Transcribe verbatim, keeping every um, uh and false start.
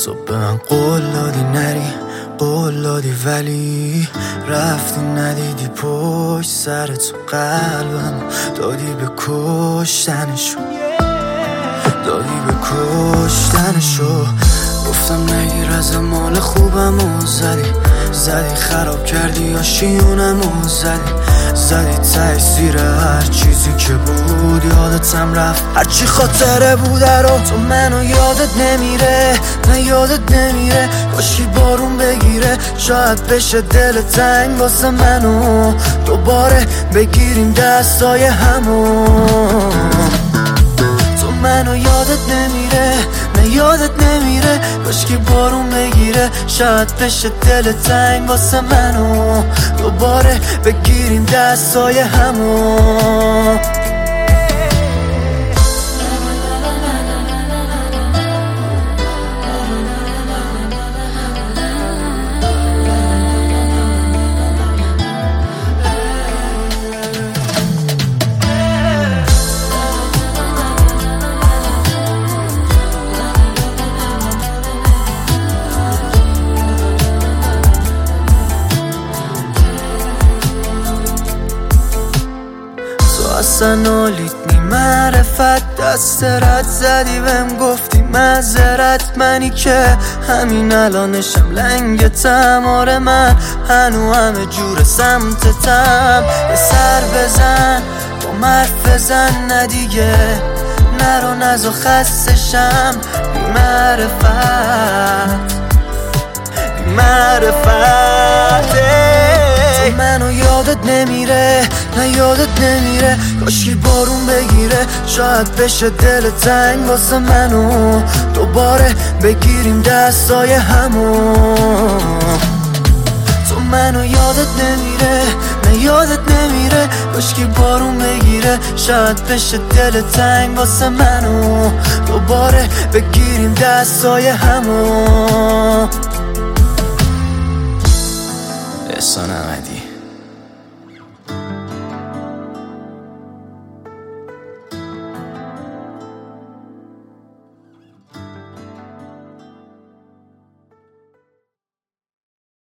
تو به من قول دادی نری، قول دادی ولی رفتی ندیدی پشت سر تو قلبم دادی به کشتنشو، دادی به کشتنشو. گفتم نگیر از مال خوبم و زدی زدی خراب کردی آشیونم و زدی زدی تأثیر هر چیزی که بود. یادتم رفت هرچی خاطره بوده رو تو منو یادت نمیره، نه یادت نمیره. کاشکی بارون بگیره شاید بشه دل تنگ واسه منو دوباره بگیریم دستای همون. تو منو یادت نمیره، نه یادت نمیره. کاشکی بارون بگیره شاید بشه دل تنگ واسه منو دوباره بگیریم دستای همون. اصلا نالیت نی معرفت دست رد زدی بهم گفتی معذرت. منی که همین الانشم لنگتم، آره من هنو همه جور سمتتم. یه سر بزن با مرف بزن نه دیگه نرو نزا خستشم بی معرفت بی معرفت. تو منو یادت نمیره، نه یادت نمیره. کاشکی بارون بگیره شاید بشه دل تنگ واسه منو دوباره بگیریم دستای همون. تو منو یادت نمیره، نه یادت نمیره. کاشکی بارون بگیره شاید بشه دل تنگ واسه منو دوباره بگیریم دستای همون. احسان احمدی.